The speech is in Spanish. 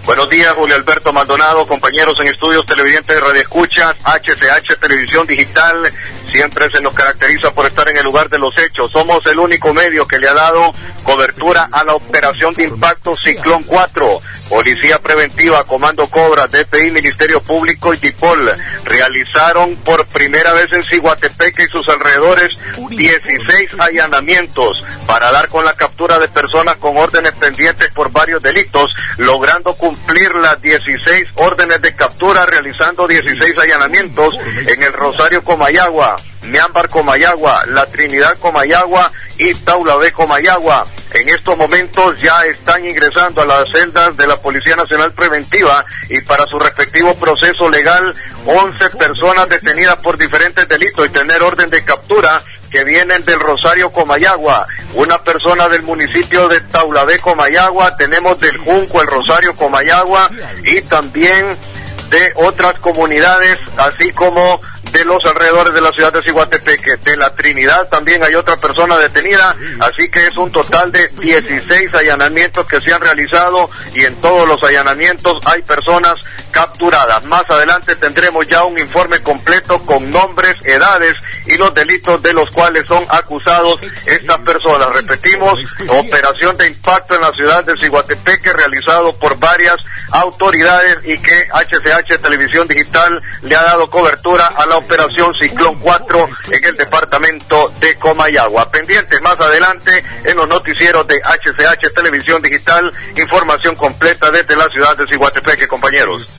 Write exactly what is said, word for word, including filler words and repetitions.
Buenos días, Julio Alberto Maldonado, compañeros en estudios, televidentes de Radio Escuchas, H C H Televisión Digital, siempre se nos caracteriza por estar en el lugar de los hechos. Somos el único medio que le ha dado cobertura a la operación de impacto Ciclón cuatro. Policía Preventiva, Comando Cobra, D P I, Ministerio Público y DIPOL realizaron por primera vez en Ciguatepeque y sus alrededores dieciséis allanamientos para dar con la captura de personas con órdenes pendientes por varios delitos, logrando cumplir las dieciséis órdenes de captura, realizando dieciséis allanamientos en el Rosario Comayagua, Miámbar Comayagua, La Trinidad Comayagua y Taulabé Comayagua. En estos momentos ya están ingresando a las celdas de la Policía Nacional Preventiva y para su respectivo proceso legal once personas detenidas por diferentes delitos y tener orden de captura que vienen del Rosario Comayagua, una persona del municipio de Taulabé Comayagua, tenemos del Junco el Rosario Comayagua y también de otras comunidades, así como de los alrededores de la ciudad de Ciguatepeque. De La Trinidad también hay otra persona detenida, así que es un total de dieciséis allanamientos que se han realizado y en todos los allanamientos hay personas capturadas. Más adelante tendremos ya un informe completo con nombres, edades y los delitos de los cuales son acusados estas personas. Repetimos, operación de impacto en la ciudad de Ciguatepeque realizado por varias autoridades y que H C H Televisión Digital le ha dado cobertura a la operación Ciclón cuatro en el departamento de Comayagua. Pendientes más adelante en los noticieros de H C H Televisión Digital, información completa desde la ciudad de Ciguatepeque, compañeros.